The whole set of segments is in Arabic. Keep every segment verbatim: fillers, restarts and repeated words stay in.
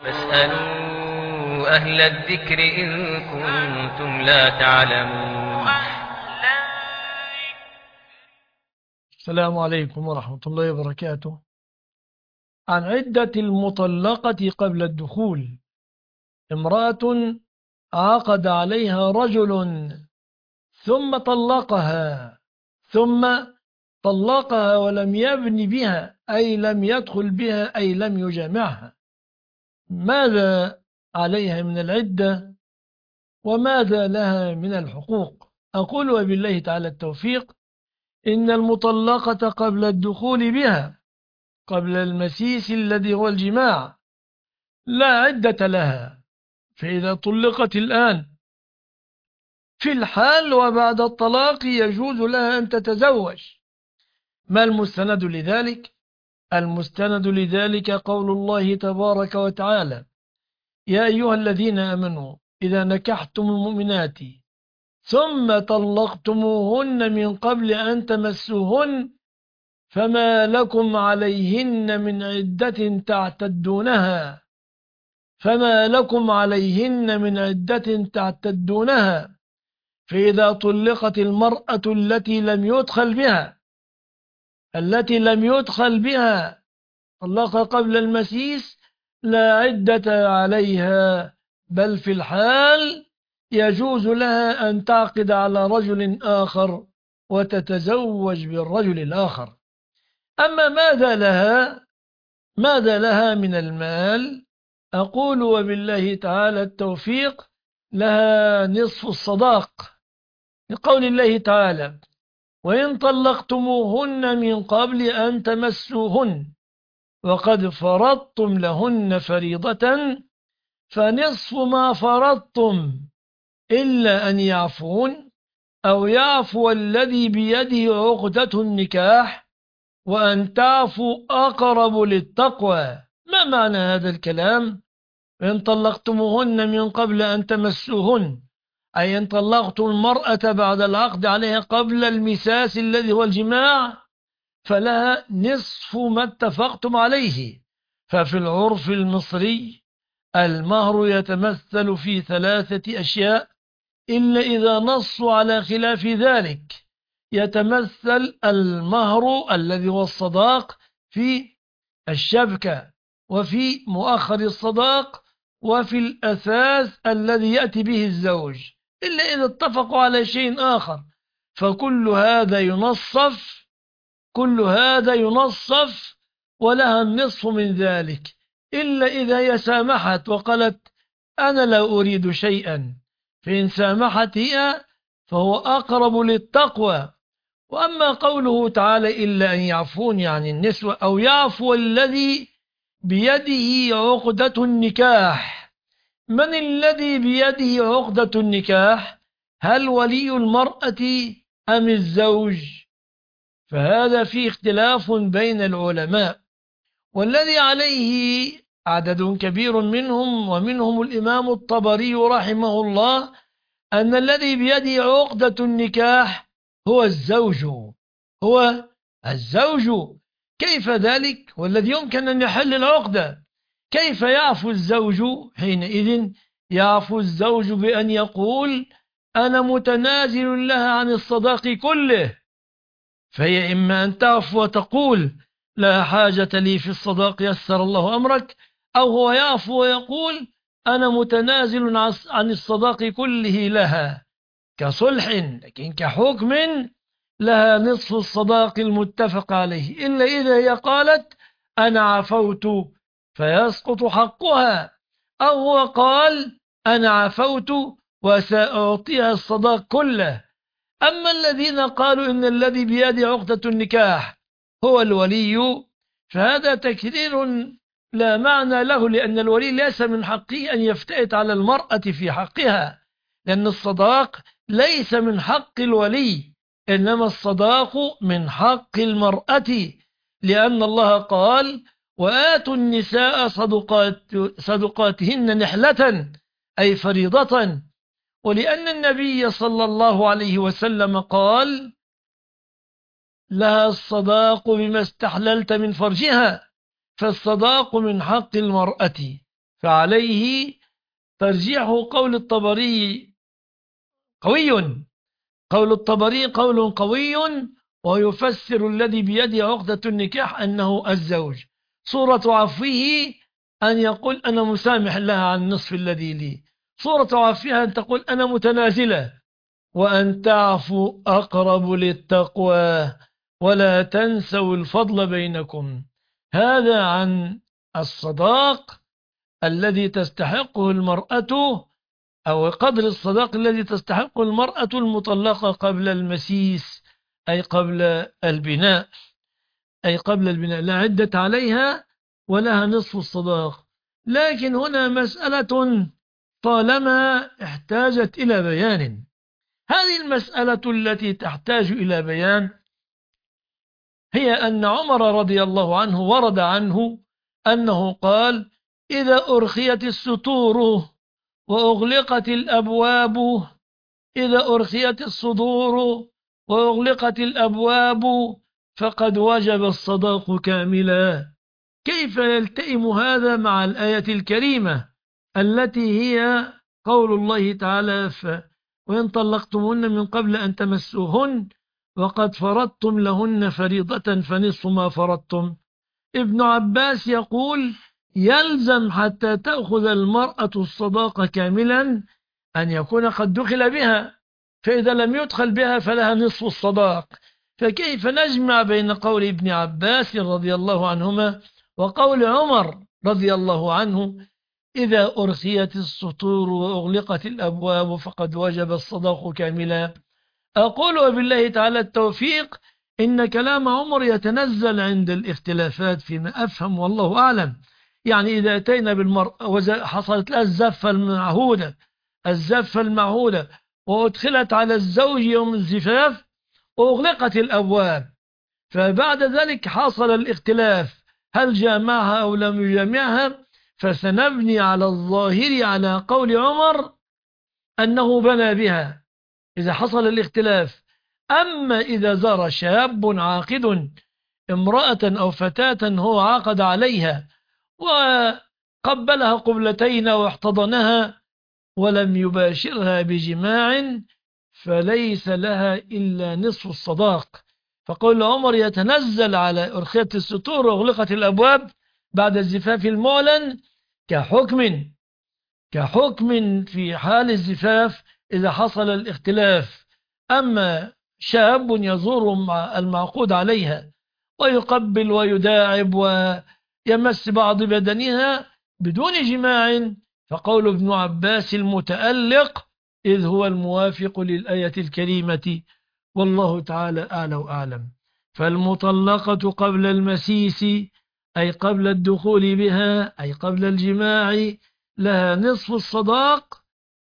فاسألوا أهل الذكر إن كنتم لا تعلمون. السلام عليكم ورحمة الله وبركاته. عن عدة المطلقة قبل الدخول. امرأة عقد عليها رجل ثم طلقها ثم طلقها ولم يبن بها، أي لم يدخل بها، أي لم يجامعها. ماذا عليها من العدة وماذا لها من الحقوق؟ أقول وبالله تعالى التوفيق: إن المطلقة قبل الدخول بها، قبل المسيس الذي هو الجماع، لا عدة لها. فإذا طلقت الآن في الحال وبعد الطلاق يجوز لها أن تتزوج. ما المستند لذلك؟ المستند لذلك قول الله تبارك وتعالى: يا أيها الذين آمنوا إذا نكحتم المؤمنات ثم طلقتموهن من قبل أن تمسوهن فما لكم عليهن من عدة تعتدونها فما لكم عليهن من عدة تعتدونها فإذا طلقت المرأة التي لم يدخل بها التي لم يدخل بها طلق قبل المسيس لا عدة عليها، بل في الحال يجوز لها أن تعقد على رجل آخر وتتزوج بالرجل الآخر. أما ماذا لها ماذا لها من المال؟ أقول وبالله تعالى التوفيق: لها نصف الصداق، لقول الله تعالى: وإن طلقتموهن من قبل أن تمسوهن وقد فرضتم لهن فريضة فنصف ما فرضتم إلا أن يعفون أو يعفو الذي بيده عقدة النكاح وأن تعفوا أقرب للتقوى. ما معنى هذا الكلام؟ إن طلقتموهن من قبل أن تمسوهن، أي إن طلقتم المرأة بعد العقد عليها قبل المساس الذي هو الجماع فلها نصف ما اتفقتم عليه. ففي العرف المصري المهر يتمثل في ثلاثة أشياء إلا إذا نصوا على خلاف ذلك. يتمثل المهر الذي هو الصداق في الشبكة وفي مؤخر الصداق وفي الأثاث الذي يأتي به الزوج، إلا إذا اتفقوا على شيء آخر، فكل هذا ينصف كل هذا ينصف ولها النصف من ذلك، إلا إذا هي سامحت وقالت أنا لا أريد شيئا، فإن سامحت هي فهو أقرب للتقوى. وأما قوله تعالى إلا أن يعفون يعني النسوة، أو يعفو الذي بيده عقدة النكاح. من الذي بيده عقدة النكاح؟ هل ولي المرأة أم الزوج؟ فهذا فيه اختلاف بين العلماء، والذي عليه عدد كبير منهم ومنهم الإمام الطبري رحمه الله أن الذي بيده عقدة النكاح هو الزوج هو الزوج. كيف ذلك والذي يمكن أن يحل العقدة؟ كيف يعفو الزوج حينئذ؟ يعفو الزوج بأن يقول أنا متنازل لها عن الصداق كله، فهي إما أن تعفو وتقول لا حاجة لي في الصداق يسر الله أمرك، أو هو يعفو ويقول أنا متنازل عن الصداق كله لها كصلح، لكن كحكم لها نصف الصداق المتفق عليه، إلا إذا هي قالت أنا عفوت فيسقط حقها، أو هو قال أنا عفوت وسأعطيها الصداق كله. أما الذين قالوا إن الذي بيده عقدة النكاح هو الولي فهذا تكرير لا معنى له، لأن الولي ليس من حقه أن يفتئت على المرأة في حقها، لأن الصداق ليس من حق الولي، إنما الصداق من حق المرأة، لأن الله قال وآتوا النساء صدقات صدقاتهن نحلة أي فريضة، ولأن النبي صلى الله عليه وسلم قال لها الصداق بما استحللت من فرجها، فالصداق من حق المرأة، فعليه ترجيح قول الطبري قوي. قول الطبري قول قوي، ويفسر الذي بيده عقدة النكاح أنه الزوج. صورة عفوه أن يقول أنا مسامح لها عن النصف الذي لي. صورة عفوها أن تقول أنا متنازلة. وأن تعفوا أقرب للتقوى ولا تنسوا الفضل بينكم. هذا عن الصداق الذي تستحقه المرأة، أو قدر الصداق الذي تستحقه المرأة المطلقة قبل المسيس، أي قبل البناء، أي قبل البناء لا عدة عليها ولها نصف الصداق. لكن هنا مسألة طالما احتاجت إلى بيان. هذه المسألة التي تحتاج إلى بيان هي أن عمر رضي الله عنه ورد عنه أنه قال: إذا أرخيت الستور وأغلقت الأبواب إذا أرخيت الصدور وأغلقت الأبواب فقد وجب الصداق كاملا. كيف يلتئم هذا مع الآية الكريمة التي هي قول الله تعالى: وإن طلقتمهن من قبل أن تمسوهن وقد فرضتم لهن فريضة فنصف ما فرضتم. ابن عباس يقول: يلزم حتى تأخذ المرأة الصداق كاملا أن يكون قد دخل بها، فإذا لم يدخل بها فلها نصف الصداق. فكيف نجمع بين قول ابن عباس رضي الله عنهما وقول عمر رضي الله عنه: إذا أرخيت السطور وأغلقت الأبواب فقد وجب الصداق كاملا؟ أقول وبالله تعالى التوفيق إن كلام عمر يتنزل عند الاختلافات فيما أفهم والله أعلم. يعني إذا أتينا بالمرأة وحصلت لها الزفة المعهودة الزفة المعهودة وأدخلت على الزوج يوم الزفاف وأغلقت الأبواب، فبعد ذلك حصل الاختلاف هل جامعها أو لم يجامعها، فسنبني على الظاهر على قول عمر أنه بنى بها إذا حصل الاختلاف. أما إذا زار شاب عاقد امرأة أو فتاة هو عاقد عليها وقبلها قبلتين واحتضنها ولم يباشرها بجماع فليس لها إلا نصف الصداق. فقول عمر يتنزل على أرخية الستور وأغلقت الأبواب بعد الزفاف المعلن كحكم كحكم في حال الزفاف إذا حصل الاختلاف. أما شاب يزور مع المعقود عليها ويقبل ويداعب ويمس بعض بدنها بدون جماع فقول ابن عباس المتألق إذ هو الموافق للآية الكريمة والله تعالى أعلى وأعلم. فالمطلقة قبل المسيس أي قبل الدخول بها أي قبل الجماع لها نصف الصداق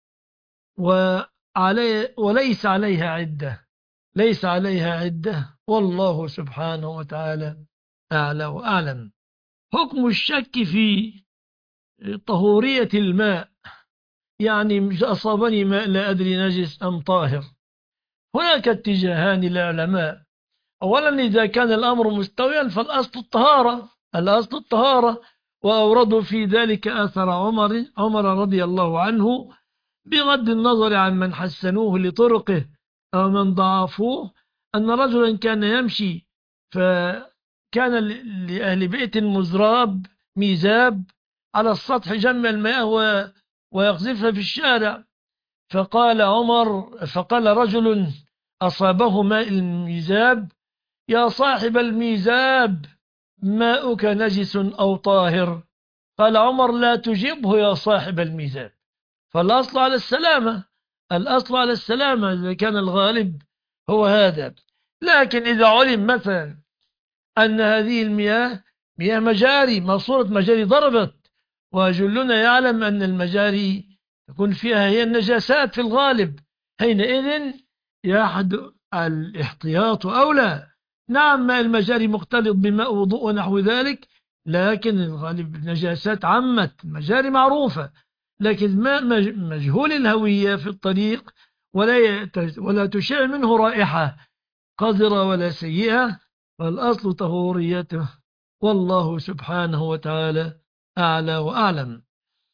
وعلي وليس عليها عدة ليس عليها عدة والله سبحانه وتعالى أعلى وأعلم. حكم الشك في طهورية الماء، يعني أصابني ماء لا أدري نجس أم طاهر. هناك اتجاهان للعلماء. أولا إذا كان الأمر مستويا فالأصل الطهارة الأصل الطهارة وأوردوا في ذلك أثر عمر عمر رضي الله عنه بغض النظر عن من حسنوه لطرقه أو من ضعفوه أن رجلا كان يمشي فكان لأهل بيت مزراب ميزاب على السطح جمع المياه ويقذفها في الشارع، فقال عمر فقال رجل أصابه ماء الميزاب: يا صاحب الميزاب ماؤك نجس أو طاهر؟ قال عمر: لا تجبه يا صاحب الميزاب. فالأصل على السلامة الأصل على السلامة إذا كان الغالب هو هذا. لكن إذا علم مثلا أن هذه المياه مياه مجاري ماسورة مجاري ضربت، وجلنا يعلم أن المجاري يكون فيها هي النجاسات في الغالب، حينئذ يحدث الاحتياط أولى. نعم ماء المجاري مختلط بماء وضوء ونحو ذلك، لكن الغالب النجاسات عمت، المجاري معروفة، لكن ماء مجهول الهوية في الطريق ولا ولا تشع منه رائحة قذرة ولا سيئة، فالأصل طهوريته والله سبحانه وتعالى أعلى وأعلم.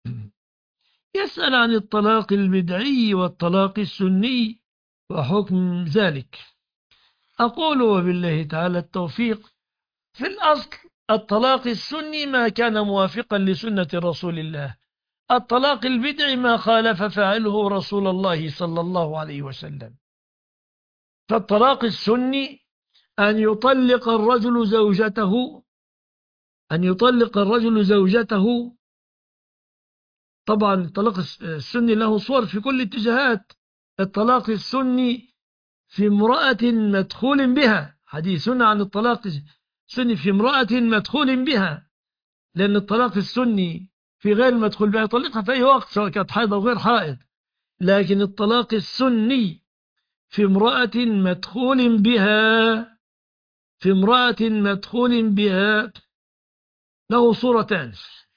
يسأل عن الطلاق البدعي والطلاق السني وحكم ذلك. أقول وبالله تعالى التوفيق. في الأصل الطلاق السني ما كان موافقا لسنة رسول الله، الطلاق البدعي ما خالف فاعله رسول الله صلى الله عليه وسلم. فالطلاق السني أن يطلق الرجل زوجته أن يطلق الرجل زوجته طبعا الطلاق السني له صور في كل اتجاهات. الطلاق السني في امرأة مدخول بها، حديثنا عن الطلاق السني في امرأة مدخول بها، لأن الطلاق السني في غير المدخول بها يطلقها في أي وقت سواء كانت حائض أو غير حائض، لكن الطلاق السني في امرأة مدخول بها في امرأة مدخول بها له صورتان: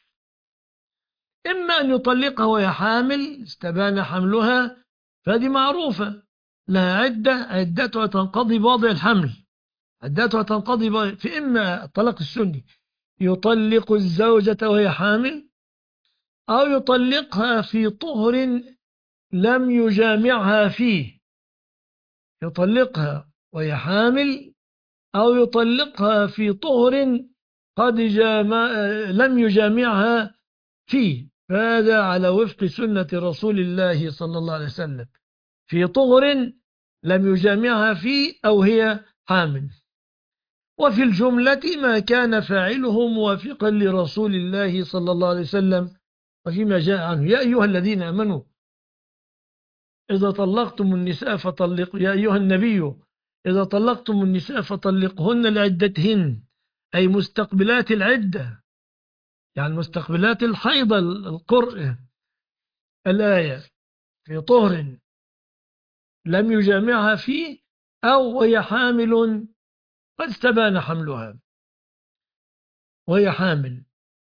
إما أن يطلقها وهي حامل استبان حملها، فهذه معروفة لها عدة عدتها تنقضي بوضع الحمل، عدتها تنقضي بوضع. في إما الطلاق السني يطلق الزوجة وهي حامل، أو يطلقها في طهر لم يجامعها فيه، يطلقها وهي حامل أو يطلقها في طهر قد جامع لم يجامعها فيه، فهذا على وفق سنة رسول الله صلى الله عليه وسلم، في طهر لم يجامعها فيه أو هي حامل. وفي الجملة ما كان فاعله موافقا لرسول الله صلى الله عليه وسلم، وفيما جاء عنه: يا أيها الذين آمنوا إذا طلقتم النساء فطلقوا يا أيها النبي إذا طلقتم النساء فطلقهن لعدتهن، أي مستقبلات العدة، يعني مستقبلات الحيض القرء. الآية في طهر لم يجامعها فيه أو وهي حامل قد استبان حملها وهي حامل.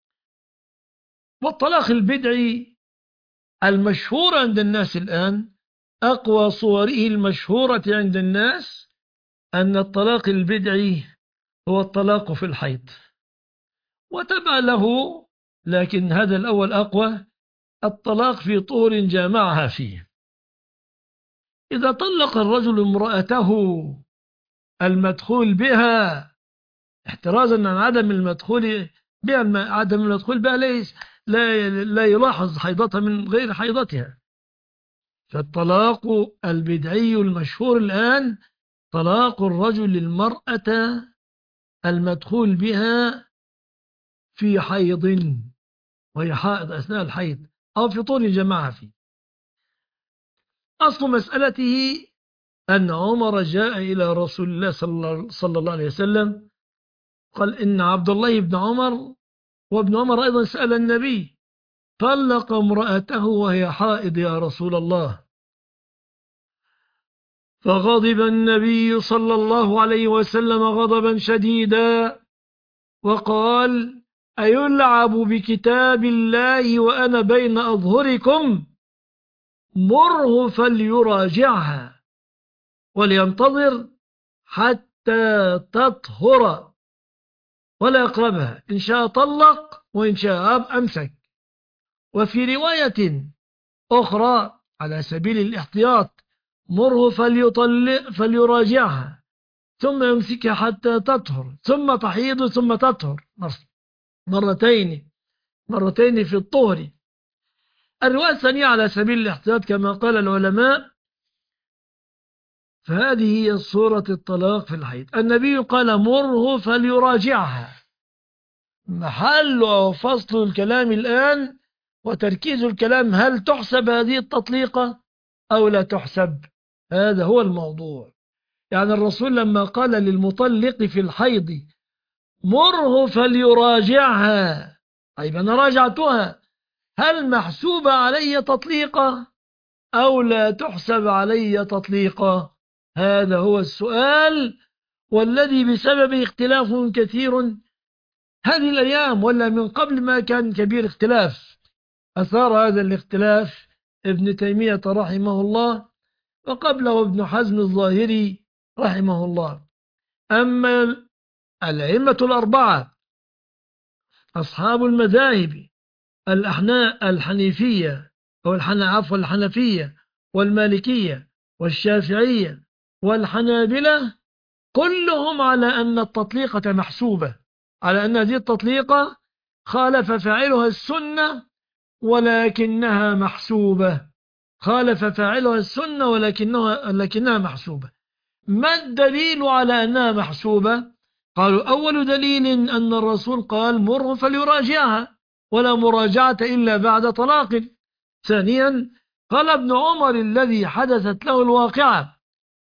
والطلاق البدعي المشهور عند الناس الآن، أقوى صوره المشهورة عند الناس أن الطلاق البدعي هو الطلاق في الحيض، وتبع له، لكن هذا الأول أقوى، الطلاق في طهر جامعها فيه. إذا طلق الرجل امرأته المدخول بها احترازا عن عدم المدخول بها، عدم المدخول بها ليس لا, لا يلاحظ حيضتها من غير حيضتها، فالطلاق البدعي المشهور الآن طلاق الرجل المرأة المدخول بها في حيض وهي حائض أثناء الحيض أو في طول جماعة فيه. أصل مسألته أن عمر جاء إلى رسول الله صلى الله عليه وسلم قال إن عبد الله بن عمر، وابن عمر أيضا سأل النبي: طلق امرأته وهي حائض يا رسول الله. فغضب النبي صلى الله عليه وسلم غضبا شديدا وقال: أيلعب بكتاب الله وأنا بين أظهركم؟ مره فليراجعها ولينتظر حتى تطهر ولا يقربها، إن شاء طلق وإن شاء أمسك. وفي رواية أخرى على سبيل الاحتياط: مره فليطلق فليراجعها ثم يمسكها حتى تطهر ثم تحيض ثم تطهر، مرتين مرتين في الطهر. الرواية الثانية على سبيل الاحتياط كما قال العلماء، فهذه هي صورة الطلاق في الحيض. النبي قال: مره فليراجعها. محل وفصل الكلام الآن وتركيز الكلام: هل تحسب هذه التطليقة أو لا تحسب؟ هذا هو الموضوع. يعني الرسول لما قال للمطلق في الحيض: مره فليراجعها، طيب أنا راجعتها، هل محسوب علي تطليقة أو لا تحسب علي تطليقة؟ هذا هو السؤال، والذي بسبب اختلاف كثير هذه الأيام، ولا من قبل ما كان كبير اختلاف. أثار هذا الاختلاف ابن تيمية رحمه الله، وقبله ابن حزم الظاهري رحمه الله. أما الأئمة الأربعة أصحاب المذاهب الأحناء الحنيفية أو الحنا عفوا الحنفية والمالكية والشافعية والحنابلة كلهم على أن التطليقة محسوبة، على أن هذه التطليقة خالف فاعلها السنة ولكنها محسوبة، خالف فاعلها السنة ولكنها, لكنها محسوبة. ما الدليل على أنها محسوبة؟ قالوا أول دليل أن الرسول قال مره فليراجعها ولا مراجعة إلا بعد طلاق. ثانيا قال ابن عمر الذي حدثت له الواقعة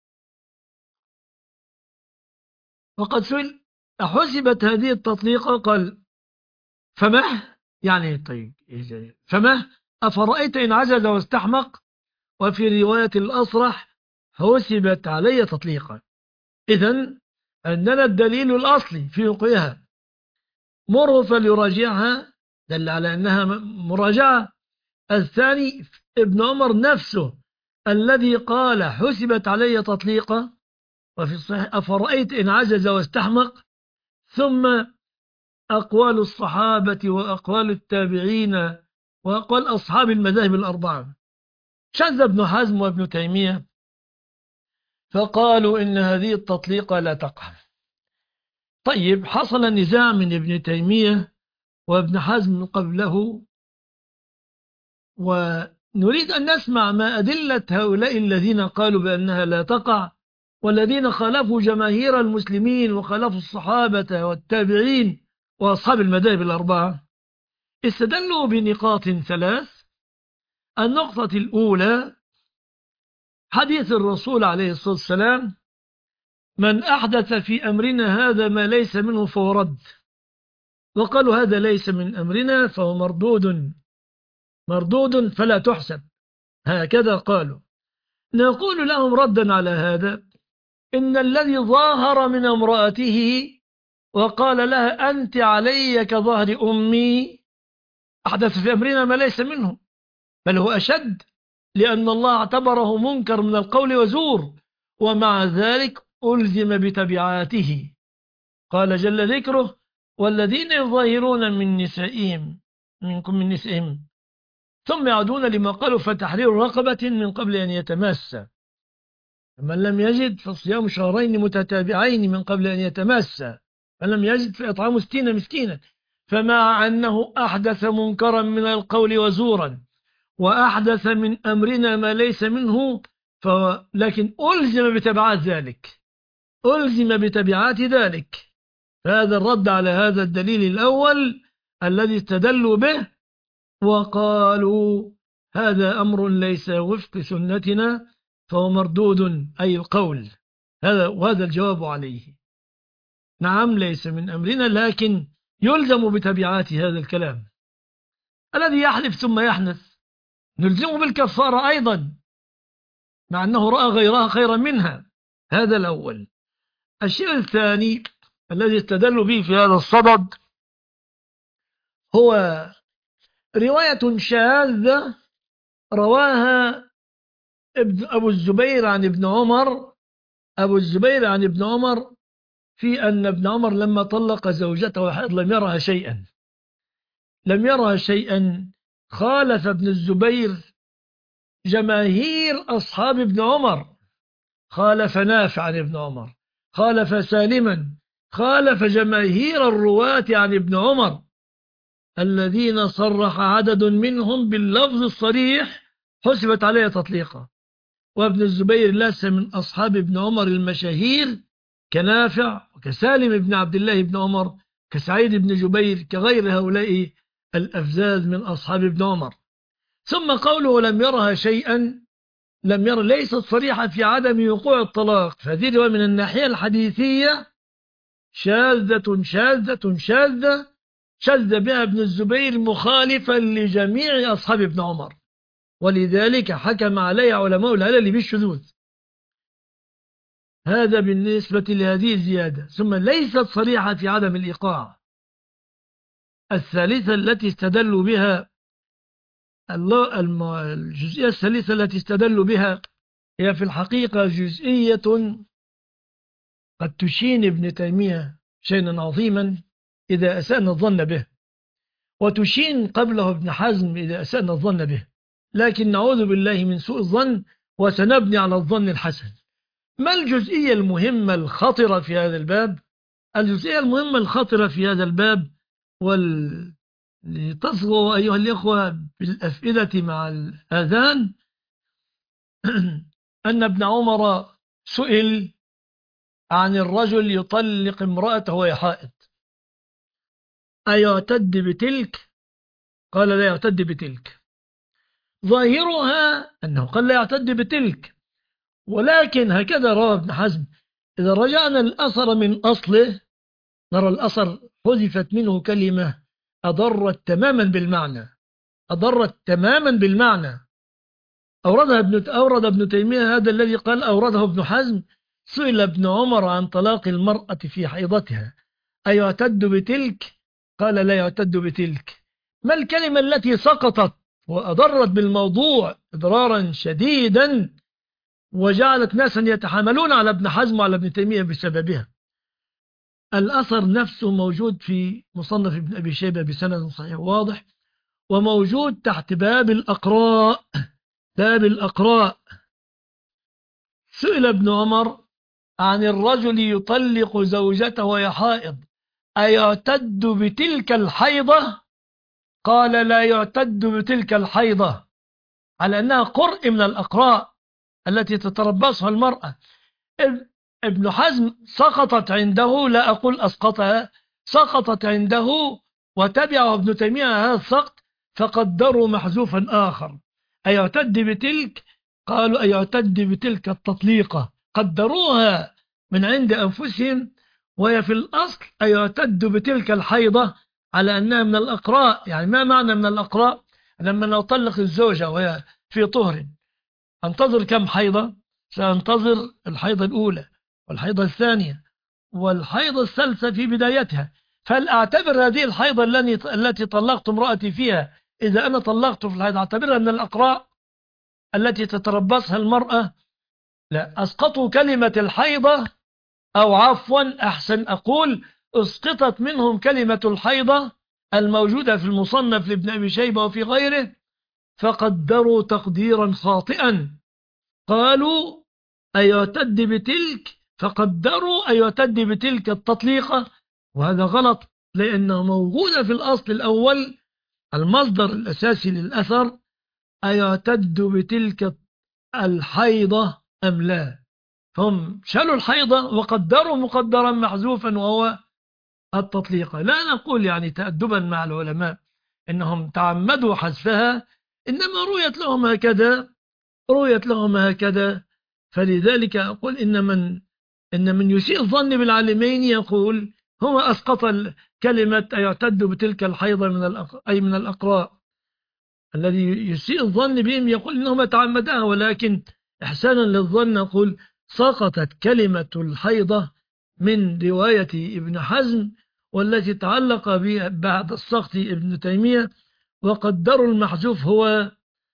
وقد سئل أحسبت هذه التطليقة؟ قال فمه يعني طيب فمه أفرأيت إن عجز واستحمق. وفي رواية الأصرح حسبت علي تطليقا. إذن عندنا الدليل الأصلي في وقوعها مره فليراجعها دل على أنها مراجعة. الثاني ابن عمر نفسه الذي قال حسبت علي تطليقا، وفي الصحيح أفرأيت إن عجز واستحمق. ثم أقوال الصحابة وأقوال التابعين وأقوال أصحاب المذاهب الأربعة. شذ ابن حزم وابن تيمية فقالوا إن هذه التطليقة لا تقع. طيب حصل نزاع من ابن تيمية وابن حزم قبله، ونريد أن نسمع ما أدلة هؤلاء الذين قالوا بأنها لا تقع والذين خالفوا جماهير المسلمين وخالفوا الصحابة والتابعين وأصحاب المذاهب الأربعة. استدلوا بنقاط ثلاث. النقطة الأولى حديث الرسول عليه الصلاة والسلام من أحدث في أمرنا هذا ما ليس منه فهو رد، وقالوا هذا ليس من أمرنا فهو مردود مردود فلا تحسب، هكذا قالوا. نقول لهم ردا على هذا إن الذي ظاهر من امرأته وقال لها أنت علي كظهر أمي أحدث في أمرنا ما ليس منه، بل هو أشد، لأن الله اعتبره منكر من القول وزور، ومع ذلك ألزم بتبعاته. قال جل ذكره والذين يظاهرون من نسائهم منكم من نسائهم ثم يعودون لما قالوا فتحرير رقبة من قبل أن يتماسى، من لم يجد فصيام شهرين متتابعين من قبل أن يتماسى، من لم يجد فإطعام ستين مسكينا. فمع أنه أحدث منكرا من القول وزورا وأحدث من أمرنا ما ليس منه، لكن ألزم بتبعات ذلك، ألزم بتبعات ذلك. هذا الرد على هذا الدليل الأول الذي استدلوا به وقالوا هذا أمر ليس وفق سنتنا فهو مردود، أي القول هذا، وهذا الجواب عليه نعم ليس من أمرنا لكن يلزم بتبعات هذا الكلام. الذي يحلف ثم يحنث نلزمه بالكفارة أيضا مع أنه رأى غيرها خيرا منها. هذا الأول. الشيء الثاني الذي استدلوا به في هذا الصدد هو رواية شاذة رواها أبو الزبير عن ابن عمر أبو الزبير عن ابن عمر في أن ابن عمر لما طلق زوجته لم يرها شيئا لم يرها شيئا خالف ابن الزبير جماهير أصحاب ابن عمر، خالف نافع عن ابن عمر، خالف سالما، خالف جماهير الرواة عن ابن عمر الذين صرح عدد منهم باللفظ الصريح حسبت عليه تطليقا. وابن الزبير ليس من أصحاب ابن عمر المشاهير كنافع وكسالم بن عبد الله بن عمر كسعيد بن جبير كغير هؤلاء الأفزاز من أصحاب ابن عمر. ثم قوله لم يرها شيئا لم ير ليست صريحة في عدم وقوع الطلاق، فهذه رواية من الناحية الحديثية شاذة شاذة شاذة شذ بها ابن الزبير مخالفا لجميع أصحاب ابن عمر، ولذلك حكم عليه علماء العلل بالشذوذ. هذا بالنسبة لهذه الزيادة. ثم ليست صريحة في عدم الإيقاع. الثالثة التي استدلوا بها الله الجزئية الثالثة التي استدلوا بها هي في الحقيقة جزئية قد تشين ابن تيمية شيئا عظيما إذا أسأنا الظن به، وتشين قبله ابن حزم إذا أسأنا الظن به، لكن نعوذ بالله من سوء الظن وسنبني على الظن الحسن. ما الجزئية المهمة الخطرة في هذا الباب؟ الجزئية المهمة الخطرة في هذا الباب ولتصغوا أيها الإخوة بالأفئدة مع الآذان أن ابن عمر سئل عن الرجل يطلق امرأته وهي حائض أيعتد بتلك؟ قال لا يعتد بتلك. ظاهرها أنه قال لا يعتد بتلك، ولكن هكذا روى ابن حزم. إذا رجعنا الأثر من أصله نرى الأثر حذفت منه كلمة أضرت تماما بالمعنى، أضرت تماما بالمعنى. أوردها ابن أورد ابن تيمية هذا الذي قال أورده ابن حزم. سئل ابن عمر عن طلاق المرأة في حيضتها أيعتد بتلك؟ قال لا يعتد بتلك. ما الكلمة التي سقطت وأضرت بالموضوع إضرارا شديدا وجعلت ناسا يتحاملون على ابن حزم وعلى ابن تيمية بسببها؟ الأثر نفسه موجود في مصنف ابن أبي شيبة بسند صحيح واضح، وموجود تحت باب الأقراء. باب الأقراء. سئل ابن عمر عن الرجل يطلق زوجته وهي حائض أيعتد بتلك الحيضة؟ قال لا يعتد بتلك الحيضة، على أنها قرء من الأقراء التي تتربصها المرأة. ابن حزم سقطت عنده، لا أقول أسقطها، سقطت عنده وتبعه ابن تيمية هذا السقط فقدروا محذوفا آخر أيعتد بتلك؟ قالوا أيعتد بتلك التطليقة، قدروها من عند أنفسهم، وهي في الأصل أيعتد بتلك الحيضة على أنها من الأقراء. يعني ما معنى من الأقراء؟ لما نطلق الزوجة وهي في طهر أنتظر كم حيضة؟ سأنتظر الحيضة الأولى والحيضة الثانية والحيضة الثالثة في بدايتها، فهل أعتبر هذه الحيضة التي طلقت امرأتي فيها إذا أنا طلقت في الحيضة أعتبرها من الأقراء التي تتربصها المرأة؟ لا، أسقطوا كلمة الحيضة، أو عفوا أحسن أقول اسقطت منهم كلمة الحيضة الموجودة في المصنف لابن أبي شيبة وفي غيره، فقدروا تقديرا خاطئا. قالوا أيعتد بتلك فقدروا أيعتد بتلك التطليقة، وهذا غلط، لأنه موجودة في الأصل الأول المصدر الأساسي للأثر أيعتد بتلك الحيضة أم لا. هم شالوا الحيضة وقدروا مقدرا محذوفا وهو التطليقة. لا نقول يعني تأدبا مع العلماء إنهم تعمدوا حذفها، إنما رؤيت لهم هكذا رؤيت لهم هكذا فلذلك أقول إن من إن من يسيء الظن بالعالمين يقول هو أسقط كلمة يعتد بتلك الحيضة من الأق... أي من الأقراء. الذي يسيء الظن بهم يقول إنهم تعمدها، ولكن إحسانا للظن نقول سقطت كلمة الحيضة من رواية ابن حزم والتي تعلق بها بعد السقط ابن تيمية، وقدروا المحذوف هو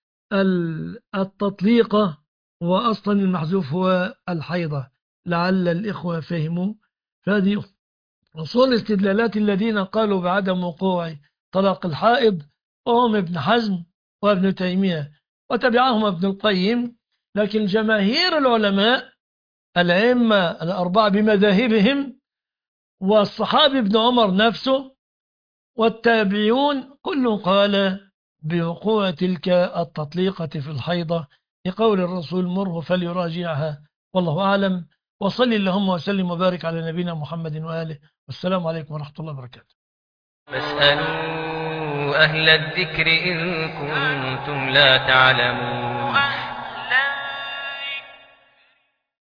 التطليقة، وأصلا المحذوف هو الحيضة. لعل الإخوة فهموا. فهذه أصول الاستدلالات الذين قالوا بعدم وقوع طلاق الحائض وهم ابن حزم وابن تيمية وتبعهم ابن القيم. لكن جماهير العلماء الأئمة الأربعة بمذاهبهم والصحابي ابن عمر نفسه والتابعون كله قال بوقوع تلك التطليقة في الحيضة لقول الرسول مره فليراجعها. والله أعلم، وصل اللهم وسلم وبارك على نبينا محمد وآله، والسلام عليكم ورحمة الله وبركاته. فاسألوا أهل الذكر إن كنتم لا تعلمون.